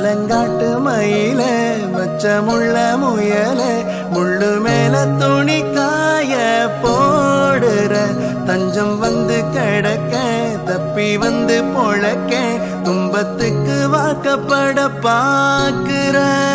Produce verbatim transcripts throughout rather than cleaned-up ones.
மலங்காட்டு மயில மச்சமுள்ள முயல முள்ளு மேல துணி காய போடுற தஞ்சம் வந்து கிடக்க தப்பி வந்து பொழக்க துன்பத்துக்கு வாக்கப்பட பாக்குற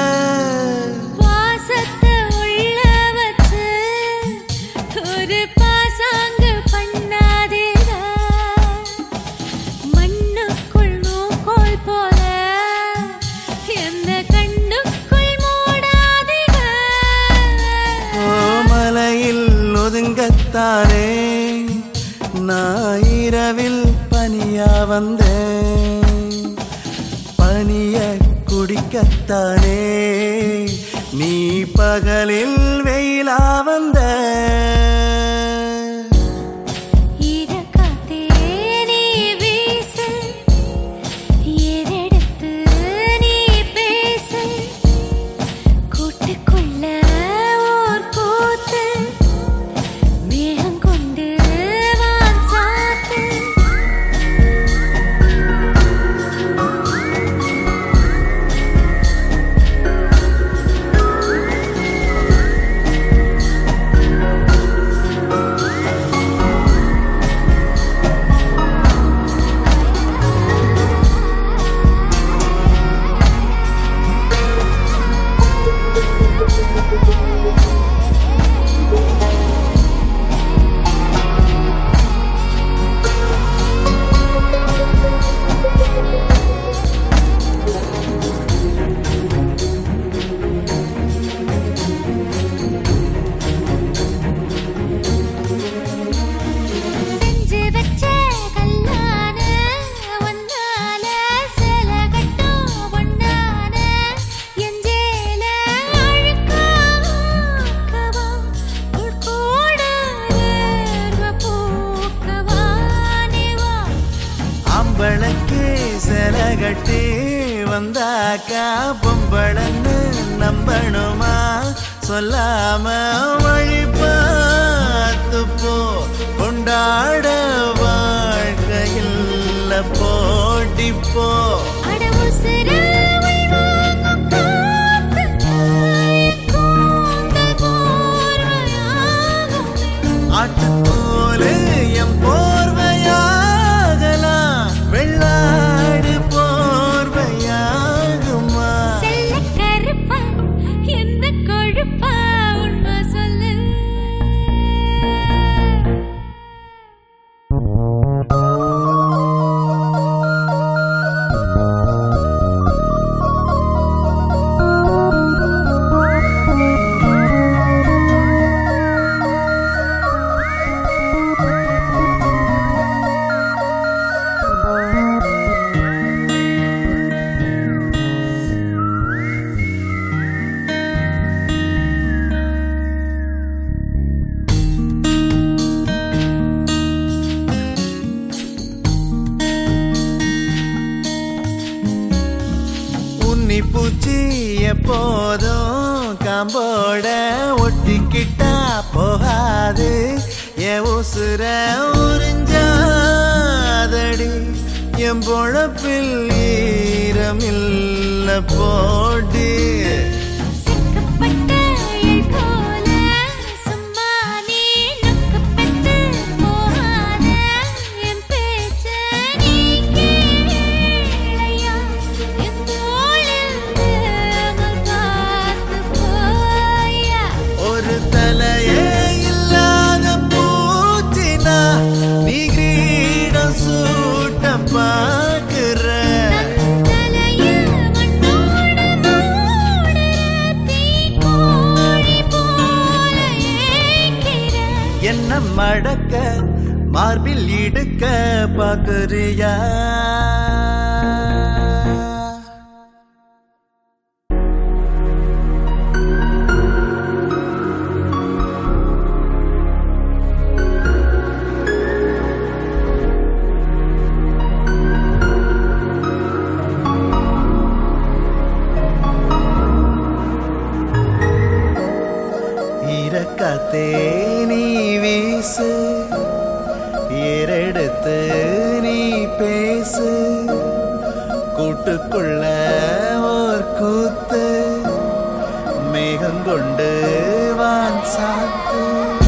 ஒதுங்கத்தானே நான் இரவில் பனியா வந்தேன் பனிய குடிக்கத்தானே நீ பகலில் வெயிலா வந்த பொம்பளக்கு செலகட்டி வந்தாக்கா பொம்பளன்னு நம்பணுமா சொல்லாம வழி பார்த்து போ கொண்டாட வாழ்க்கையில் போட்டி போ ஆட்டு போல எம் போர்வையாகலாம் வெள்ளாடு போர்வையாகுமா செல்ல கருப்பா எந்த கொழுப்பா உண்மை சொல்லு பூச்சி எப்போதும் காம்போட ஒட்டிக்கிட்டா போகாது என் உசுர உறிஞ்சாதடி என் பொழப்பில் ஈரமில்ல போடி என்ன மடக்க மார்பில் இடுக்க பாக்குறியா இரக்கத்தே நீ வீசு ஏறெடுத்து நீ பேசு கூட்டுக்குள்ள கூத்து மேகம் கொண்டு வான் சாத்து